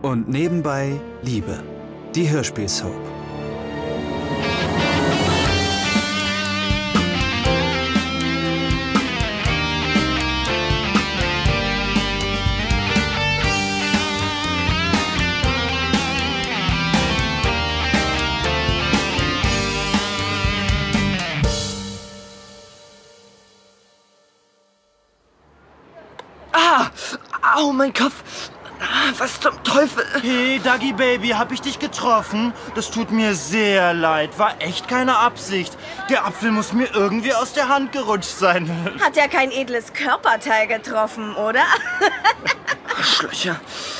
und nebenbei Liebe. Die Hörspielsoap. Au, mein Kopf! Was zum Teufel? Hey, Dagi Baby, hab ich dich getroffen? Das tut mir sehr leid. War echt keine Absicht. Der Apfel muss mir irgendwie aus der Hand gerutscht sein. Hat ja kein edles Körperteil getroffen, oder? Arschlöcher.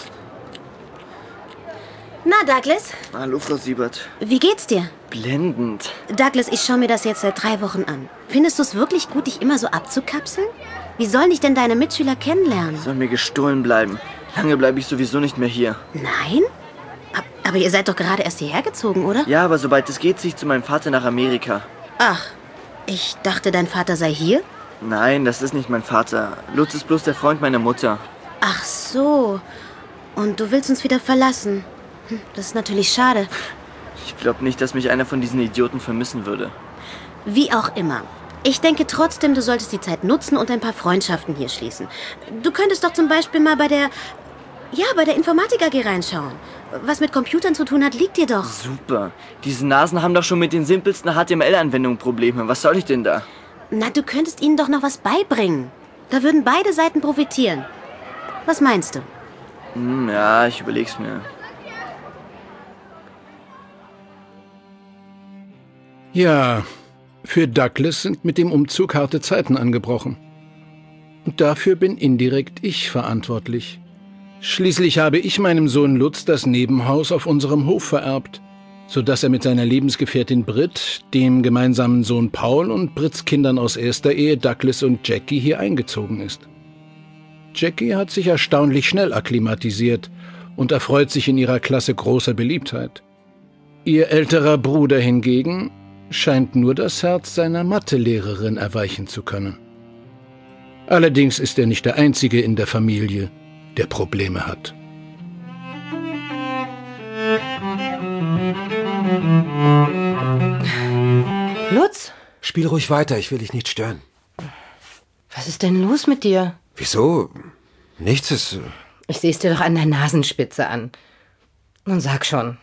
Na, Douglas? Hallo, Frau Siebert. Wie geht's dir? Blendend. Douglas, ich schaue mir das jetzt seit 3 Wochen an. Findest du es wirklich gut, dich immer so abzukapseln? Wie sollen dich denn deine Mitschüler kennenlernen? Soll mir gestohlen bleiben. Lange bleibe ich sowieso nicht mehr hier. Nein? Aber ihr seid doch gerade erst hierher gezogen, oder? Ja, aber sobald es geht, ziehe ich zu meinem Vater nach Amerika. Ach, ich dachte, dein Vater sei hier? Nein, das ist nicht mein Vater. Lutz ist bloß der Freund meiner Mutter. Ach so. Und du willst uns wieder verlassen. Das ist natürlich schade. Ich glaube nicht, dass mich einer von diesen Idioten vermissen würde. Wie auch immer. Ich denke trotzdem, du solltest die Zeit nutzen und ein paar Freundschaften hier schließen. Du könntest doch zum Beispiel mal bei der Informatik AG reinschauen. Was mit Computern zu tun hat, liegt dir doch. Super. Diese Nasen haben doch schon mit den simpelsten HTML-Anwendungen Probleme. Was soll ich denn da? Na, du könntest ihnen doch noch was beibringen. Da würden beide Seiten profitieren. Was meinst du? Ja, ich überleg's mir. Ja, für Douglas sind mit dem Umzug harte Zeiten angebrochen. Und dafür bin indirekt ich verantwortlich. Schließlich habe ich meinem Sohn Lutz das Nebenhaus auf unserem Hof vererbt, sodass er mit seiner Lebensgefährtin Britt, dem gemeinsamen Sohn Paul und Britts Kindern aus erster Ehe Douglas und Jackie hier eingezogen ist. Jackie hat sich erstaunlich schnell akklimatisiert und erfreut sich in ihrer Klasse großer Beliebtheit. Ihr älterer Bruder hingegen scheint nur das Herz seiner Mathelehrerin erweichen zu können. Allerdings ist er nicht der Einzige in der Familie, der Probleme hat. Lutz? Spiel ruhig weiter, ich will dich nicht stören. Was ist denn los mit dir? Wieso? Nichts ist... Ich seh's dir doch an der Nasenspitze an. Nun sag schon.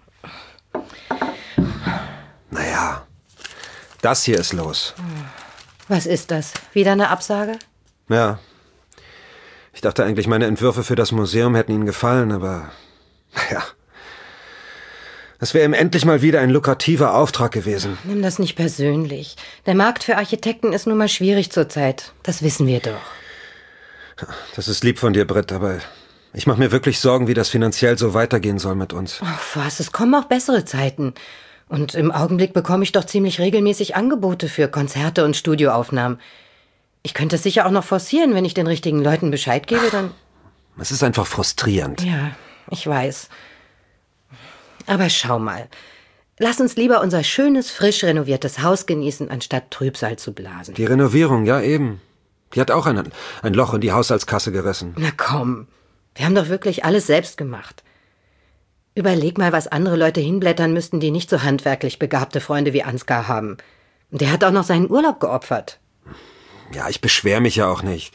Naja, das hier ist los. Was ist das? Wieder eine Absage? Ja. Ich dachte eigentlich, meine Entwürfe für das Museum hätten Ihnen gefallen, aber... Naja. Das wäre ihm endlich mal wieder ein lukrativer Auftrag gewesen. Nimm das nicht persönlich. Der Markt für Architekten ist nun mal schwierig zurzeit. Das wissen wir doch. Das ist lieb von dir, Britt, aber ich mache mir wirklich Sorgen, wie das finanziell so weitergehen soll mit uns. Ach was, es kommen auch bessere Zeiten. Und im Augenblick bekomme ich doch ziemlich regelmäßig Angebote für Konzerte und Studioaufnahmen. Ich könnte es sicher auch noch forcieren, wenn ich den richtigen Leuten Bescheid gebe, dann... Es ist einfach frustrierend. Ja, ich weiß. Aber schau mal. Lass uns lieber unser schönes, frisch renoviertes Haus genießen, anstatt Trübsal zu blasen. Die Renovierung, ja eben. Die hat auch ein Loch in die Haushaltskasse gerissen. Na komm, wir haben doch wirklich alles selbst gemacht. Überleg mal, was andere Leute hinblättern müssten, die nicht so handwerklich begabte Freunde wie Ansgar haben. Der hat auch noch seinen Urlaub geopfert. Ja, ich beschwere mich ja auch nicht.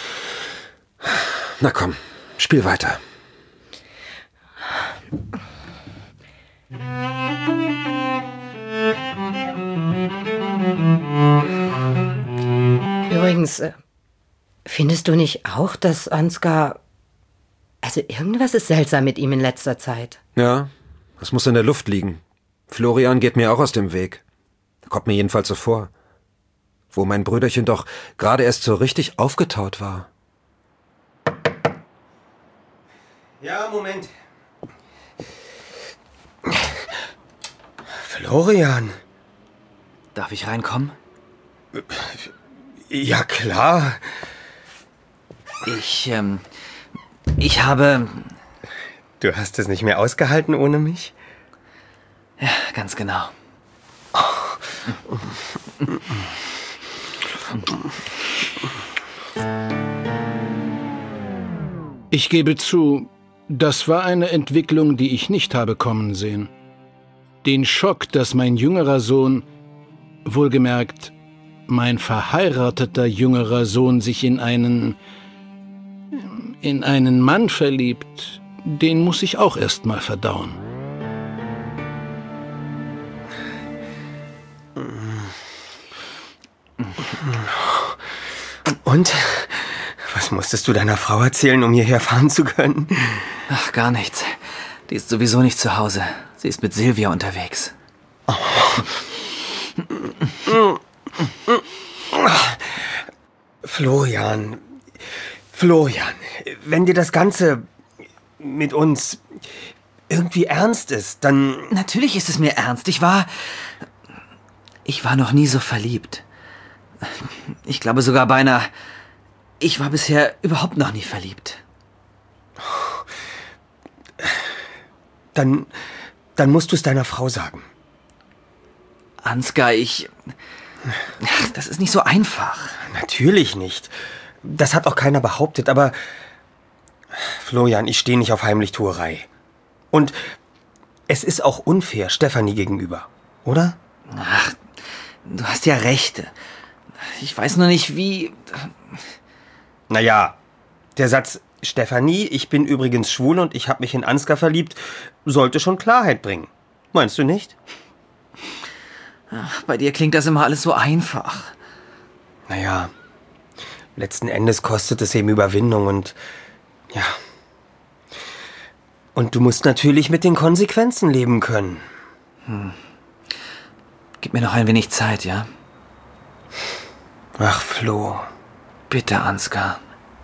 Na komm, spiel weiter. Übrigens, findest du nicht auch, dass Ansgar... Also irgendwas ist seltsam mit ihm in letzter Zeit. Ja, das muss in der Luft liegen. Florian geht mir auch aus dem Weg. Kommt mir jedenfalls so vor. Wo mein Brüderchen doch gerade erst so richtig aufgetaut war. Ja, Moment. Florian. Darf ich reinkommen? Ja, klar. Ich habe... Du hast es nicht mehr ausgehalten ohne mich? Ja, ganz genau. Ich gebe zu, Das war eine Entwicklung, die ich nicht habe kommen sehen. Den Schock, dass mein jüngerer Sohn, wohlgemerkt, mein verheirateter jüngerer Sohn sich in einen Mann verliebt, den muss ich auch erst mal verdauen. Und? Was musstest du deiner Frau erzählen, um hierher fahren zu können? Ach, gar nichts. Die ist sowieso nicht zu Hause. Sie ist mit Silvia unterwegs. Oh. Florian, wenn dir das Ganze mit uns irgendwie ernst ist, dann... Natürlich ist es mir ernst. Ich war noch nie so verliebt. Ich glaube sogar beinahe, ich war bisher überhaupt noch nie verliebt. Dann musst du es deiner Frau sagen. Ansgar, das ist nicht so einfach. Natürlich nicht. Das hat auch keiner behauptet, aber... Florian, ich stehe nicht auf Heimlichtuerei. Und es ist auch unfair Stefanie gegenüber, oder? Ach, du hast ja recht. Ich weiß nur nicht, wie... Naja, der Satz, Stefanie, ich bin übrigens schwul und ich habe mich in Ansgar verliebt, sollte schon Klarheit bringen. Meinst du nicht? Ach, bei dir klingt das immer alles so einfach. Naja, letzten Endes kostet es eben Überwindung und... ja. Und du musst natürlich mit den Konsequenzen leben können. Gib mir noch ein wenig Zeit, ja? Ach, Flo. Bitte, Ansgar.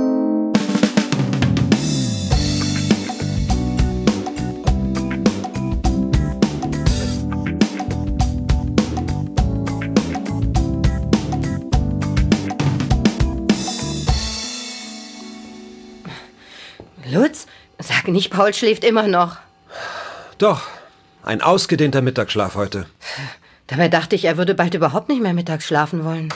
Lutz, sag nicht, Paul schläft immer noch. Doch, ein ausgedehnter Mittagsschlaf heute. Dabei dachte ich, er würde bald überhaupt nicht mehr mittags schlafen wollen.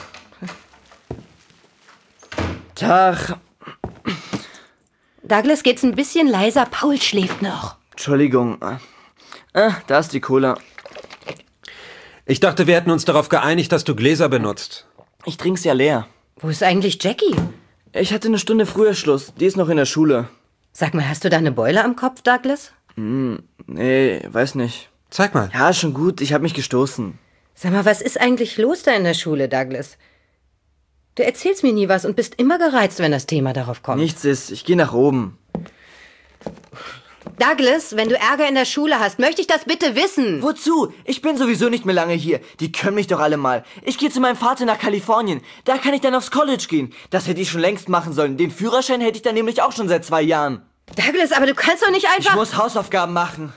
Tag. Douglas, geht's ein bisschen leiser? Paul schläft noch. Entschuldigung. Da ist die Cola. Ich dachte, wir hätten uns darauf geeinigt, dass du Gläser benutzt. Ich trink's ja leer. Wo ist eigentlich Jackie? Ich hatte eine Stunde früher Schluss. Die ist noch in der Schule. Sag mal, hast du da eine Beule am Kopf, Douglas? Nee, weiß nicht. Zeig mal. Ja, schon gut. Ich habe mich gestoßen. Sag mal, was ist eigentlich los da in der Schule, Douglas? Du erzählst mir nie was und bist immer gereizt, wenn das Thema darauf kommt. Nichts ist. Ich gehe nach oben. Douglas, wenn du Ärger in der Schule hast, möchte ich das bitte wissen. Wozu? Ich bin sowieso nicht mehr lange hier. Die können mich doch alle mal. Ich gehe zu meinem Vater nach Kalifornien. Da kann ich dann aufs College gehen. Das hätte ich schon längst machen sollen. Den Führerschein hätte ich dann nämlich auch schon seit 2 Jahren. Douglas, aber du kannst doch nicht einfach... Ich muss Hausaufgaben machen.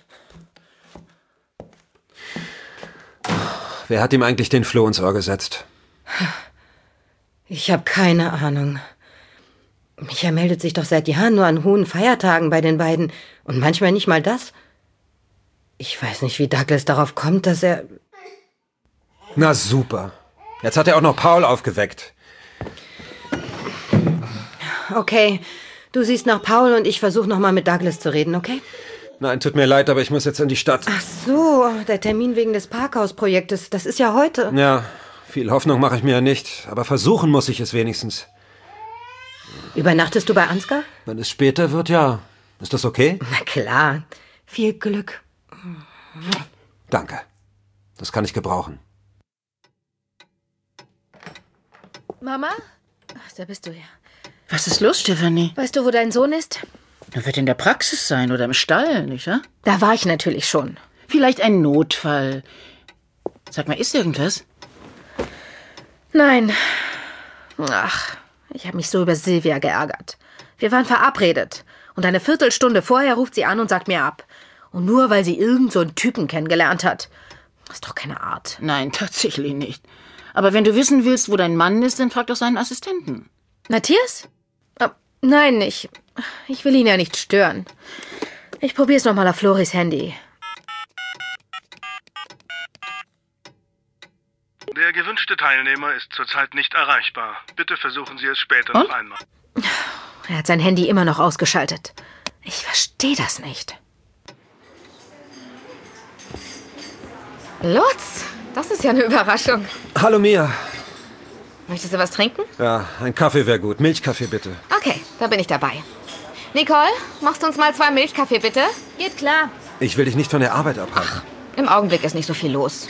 Wer hat ihm eigentlich den Floh ins Ohr gesetzt? Ich habe keine Ahnung. Micha meldet sich doch seit Jahren nur an hohen Feiertagen bei den beiden. Und manchmal nicht mal das. Ich weiß nicht, wie Douglas darauf kommt, dass er... Na super. Jetzt hat er auch noch Paul aufgeweckt. Okay, du siehst nach Paul und ich versuche nochmal mit Douglas zu reden, okay? Nein, tut mir leid, aber ich muss jetzt in die Stadt. Ach so, der Termin wegen des Parkhausprojektes, das ist ja heute. Ja, viel Hoffnung mache ich mir ja nicht, aber versuchen muss ich es wenigstens. Übernachtest du bei Ansgar? Wenn es später wird, ja. Ist das okay? Na klar. Viel Glück. Danke. Das kann ich gebrauchen. Mama? Ach, da bist du ja. Was ist los, Stefanie? Weißt du, wo dein Sohn ist? Er wird in der Praxis sein oder im Stall, nicht wahr? Da war ich natürlich schon. Vielleicht ein Notfall. Sag mal, ist irgendwas? Nein. Ach, ich habe mich so über Silvia geärgert. Wir waren verabredet. Und eine Viertelstunde vorher ruft sie an und sagt mir ab. Und nur, weil sie irgend so einen Typen kennengelernt hat. Das ist doch keine Art. Nein, tatsächlich nicht. Aber wenn du wissen willst, wo dein Mann ist, dann frag doch seinen Assistenten. Matthias? Nein, nicht. Ich will ihn ja nicht stören. Ich probier's nochmal auf Floris Handy. Der gewünschte Teilnehmer ist zurzeit nicht erreichbar. Bitte versuchen Sie es später noch einmal. Er hat sein Handy immer noch ausgeschaltet. Ich verstehe das nicht. Lutz, das ist ja eine Überraschung. Hallo Mia. Möchtest du was trinken? Ja, ein Kaffee wäre gut. Milchkaffee bitte. Okay, da bin ich dabei. Nicole, machst du uns mal 2 Milchkaffee, bitte? Geht klar. Ich will dich nicht von der Arbeit abhalten. Im Augenblick ist nicht so viel los.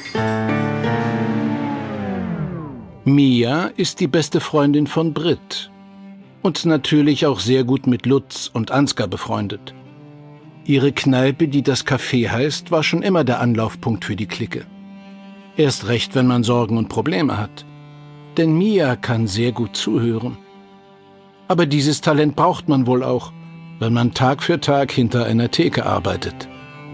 Mia ist die beste Freundin von Britt. Und natürlich auch sehr gut mit Lutz und Ansgar befreundet. Ihre Kneipe, die das Café heißt, war schon immer der Anlaufpunkt für die Clique. Erst recht, wenn man Sorgen und Probleme hat. Denn Mia kann sehr gut zuhören. Aber dieses Talent braucht man wohl auch, wenn man Tag für Tag hinter einer Theke arbeitet.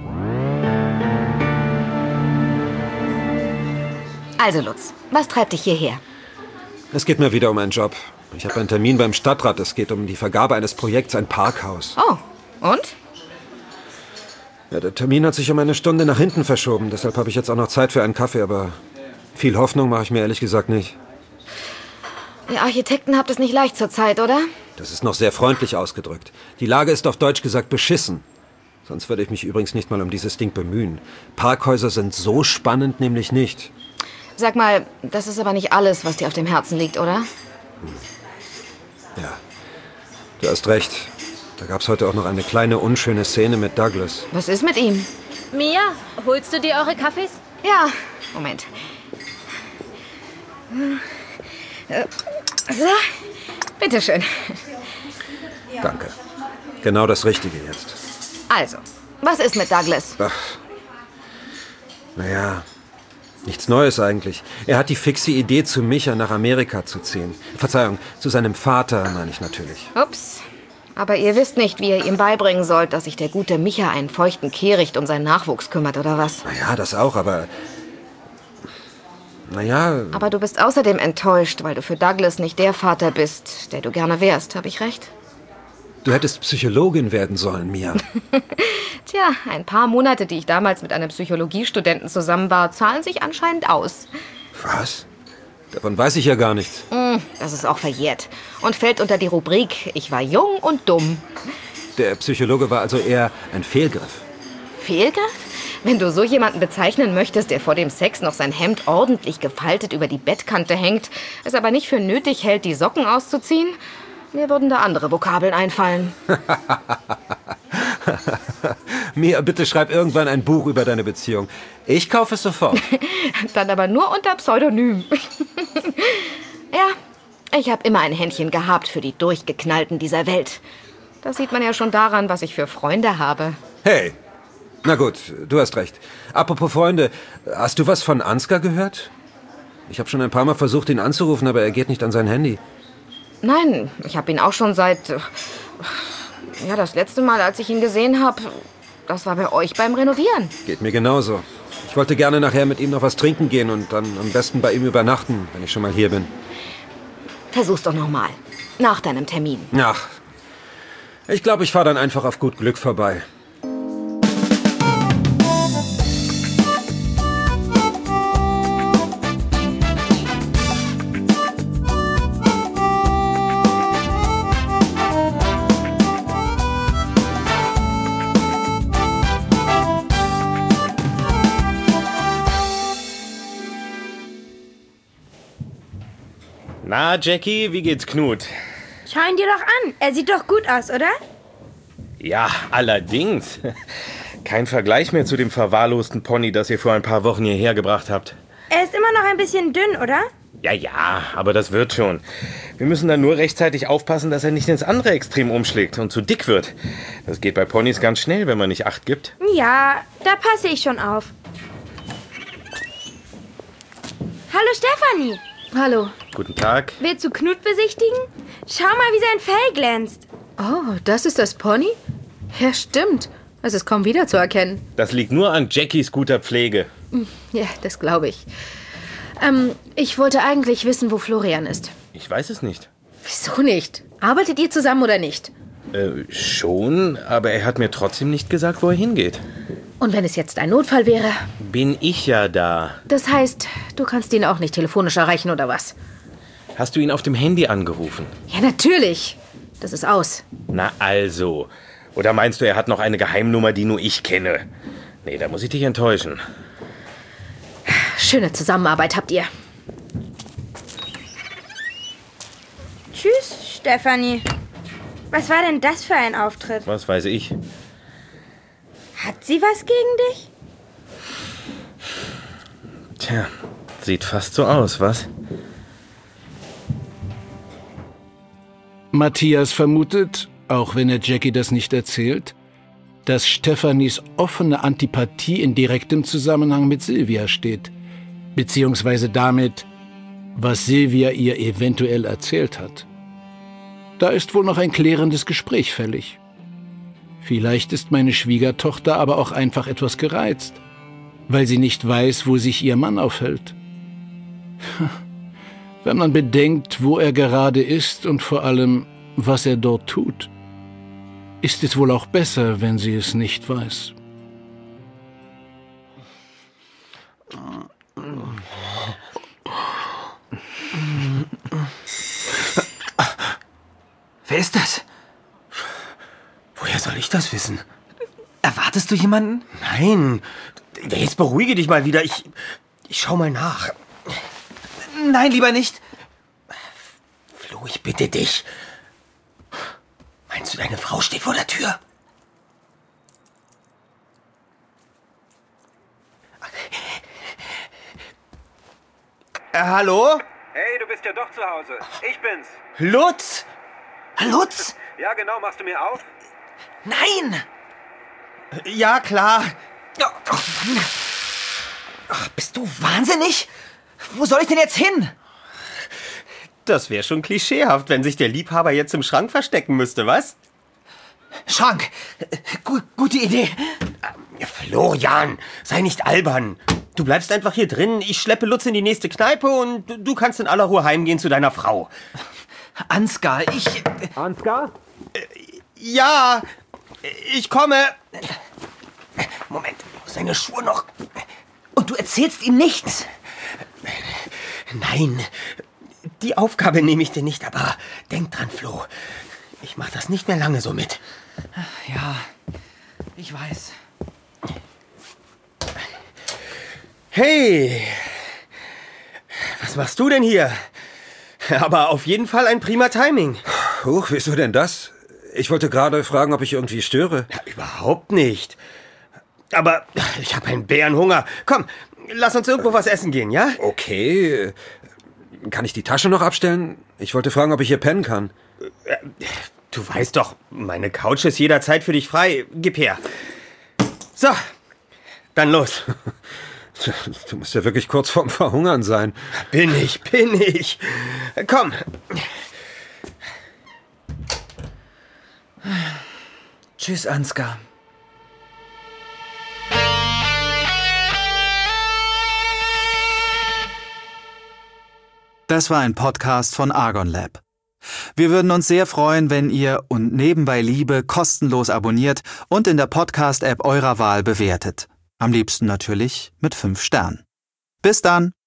Also Lutz, was treibt dich hierher? Es geht mir wieder um einen Job. Ich habe einen Termin beim Stadtrat. Es geht um die Vergabe eines Projekts, ein Parkhaus. Oh, und? Ja, der Termin hat sich um eine Stunde nach hinten verschoben. Deshalb habe ich jetzt auch noch Zeit für einen Kaffee. Aber viel Hoffnung mache ich mir ehrlich gesagt nicht. Ihr Architekten habt es nicht leicht zur Zeit, oder? Das ist noch sehr freundlich ausgedrückt. Die Lage ist auf Deutsch gesagt beschissen. Sonst würde ich mich übrigens nicht mal um dieses Ding bemühen. Parkhäuser sind so spannend nämlich nicht. Sag mal, das ist aber nicht alles, was dir auf dem Herzen liegt, oder? Ja, du hast recht. Da gab es heute auch noch eine kleine unschöne Szene mit Douglas. Was ist mit ihm? Mia, holst du dir eure Kaffees? Ja, Moment. So, bitteschön. Danke. Genau das Richtige jetzt. Also, was ist mit Douglas? Ach, naja, nichts Neues eigentlich. Er hat die fixe Idee, zu Micha nach Amerika zu ziehen. Verzeihung, zu seinem Vater, meine ich natürlich. Ups. Aber ihr wisst nicht, wie ihr ihm beibringen sollt, dass sich der gute Micha einen feuchten Kehricht um seinen Nachwuchs kümmert, oder was? Naja, das auch, aber... Naja... Aber du bist außerdem enttäuscht, weil du für Douglas nicht der Vater bist, der du gerne wärst. Hab ich recht? Du hättest Psychologin werden sollen, Mia. Tja, ein paar Monate, die ich damals mit einem Psychologiestudenten zusammen war, zahlen sich anscheinend aus. Was? Davon weiß ich ja gar nichts. Das ist auch verjährt. Und fällt unter die Rubrik, ich war jung und dumm. Der Psychologe war also eher ein Fehlgriff. Fehlgriff? Wenn du so jemanden bezeichnen möchtest, der vor dem Sex noch sein Hemd ordentlich gefaltet über die Bettkante hängt, es aber nicht für nötig hält, die Socken auszuziehen, mir würden da andere Vokabeln einfallen. Mia, bitte schreib irgendwann ein Buch über deine Beziehung. Ich kaufe es sofort. Dann aber nur unter Pseudonym. Ja, ich habe immer ein Händchen gehabt für die Durchgeknallten dieser Welt. Das sieht man ja schon daran, was ich für Freunde habe. Hey, na gut, du hast recht. Apropos Freunde, hast du was von Ansgar gehört? Ich habe schon ein paar Mal versucht, ihn anzurufen, aber er geht nicht an sein Handy. Nein, ich habe ihn auch schon seit... Ja, das letzte Mal, als ich ihn gesehen habe, das war bei euch beim Renovieren. Geht mir genauso. Ich wollte gerne nachher mit ihm noch was trinken gehen und dann am besten bei ihm übernachten, wenn ich schon mal hier bin. Versuch's doch noch mal. Nach deinem Termin. Ach, ich glaube, ich fahre dann einfach auf gut Glück vorbei. Na, Jackie, wie geht's Knut? Schau ihn dir doch an. Er sieht doch gut aus, oder? Ja, allerdings. Kein Vergleich mehr zu dem verwahrlosten Pony, das ihr vor ein paar Wochen hierher gebracht habt. Er ist immer noch ein bisschen dünn, oder? Ja, aber das wird schon. Wir müssen dann nur rechtzeitig aufpassen, dass er nicht ins andere Extrem umschlägt und zu dick wird. Das geht bei Ponys ganz schnell, wenn man nicht Acht gibt. Ja, da passe ich schon auf. Hallo Stefanie. Hallo. Guten Tag. Willst du Knut besichtigen? Schau mal, wie sein Fell glänzt. Oh, das ist das Pony? Ja, stimmt. Es ist kaum wiederzuerkennen. Das liegt nur an Jackies guter Pflege. Ja, das glaube ich. Ich wollte eigentlich wissen, wo Florian ist. Ich weiß es nicht. Wieso nicht? Arbeitet ihr zusammen oder nicht? Schon, aber er hat mir trotzdem nicht gesagt, wo er hingeht. Und wenn es jetzt ein Notfall wäre? Bin ich ja da. Das heißt, du kannst ihn auch nicht telefonisch erreichen, oder was? Hast du ihn auf dem Handy angerufen? Ja, natürlich. Das ist aus. Na also. Oder meinst du, er hat noch eine Geheimnummer, die nur ich kenne? Nee, da muss ich dich enttäuschen. Schöne Zusammenarbeit habt ihr. Tschüss, Stefanie. Was war denn das für ein Auftritt? Was weiß ich? Hat sie was gegen dich? Tja, sieht fast so aus, was? Matthias vermutet, auch wenn er Jackie das nicht erzählt, dass Stephanies offene Antipathie in direktem Zusammenhang mit Silvia steht, beziehungsweise damit, was Silvia ihr eventuell erzählt hat. Da ist wohl noch ein klärendes Gespräch fällig. Vielleicht ist meine Schwiegertochter aber auch einfach etwas gereizt, weil sie nicht weiß, wo sich ihr Mann aufhält. Wenn man bedenkt, wo er gerade ist und vor allem, was er dort tut, ist es wohl auch besser, wenn sie es nicht weiß. Wer ist das? Woher soll ich das wissen? Erwartest du jemanden? Nein. Jetzt beruhige dich mal wieder. Ich schau mal nach. Nein, lieber nicht. Flo, ich bitte dich. Meinst du, deine Frau steht vor der Tür? Hallo? Hey, du bist ja doch zu Hause. Ich bin's. Lutz? Lutz? Ja, genau. Machst du mir auf? Nein! Ja, klar. Ach, bist du wahnsinnig? Wo soll ich denn jetzt hin? Das wäre schon klischeehaft, wenn sich der Liebhaber jetzt im Schrank verstecken müsste, was? Schrank. Gute Idee. Florian, sei nicht albern. Du bleibst einfach hier drin, ich schleppe Lutz in die nächste Kneipe und du kannst in aller Ruhe heimgehen zu deiner Frau. Ansgar, Ansgar? Ja, ich komme. Moment, seine Schuhe noch. Und du erzählst ihm nichts? Nein, die Aufgabe nehme ich dir nicht, aber denk dran, Flo. Ich mach das nicht mehr lange so mit. Ja, ich weiß. Hey, was machst du denn hier? Aber auf jeden Fall ein prima Timing. Huch, wieso denn das? Ich wollte gerade fragen, ob ich irgendwie störe. Ja, überhaupt nicht. Aber ich habe einen Bärenhunger. Komm, lass uns irgendwo was essen gehen, ja? Okay. Kann ich die Tasche noch abstellen? Ich wollte fragen, ob ich hier pennen kann. Du weißt doch, meine Couch ist jederzeit für dich frei. Gib her. So, dann los. Du musst ja wirklich kurz vorm Verhungern sein. Bin ich. Komm. Tschüss, Ansgar. Das war ein Podcast von Argon Lab. Wir würden uns sehr freuen, wenn ihr und Nebenbei Liebe kostenlos abonniert und in der Podcast-App eurer Wahl bewertet. Am liebsten natürlich mit 5 Sternen. Bis dann!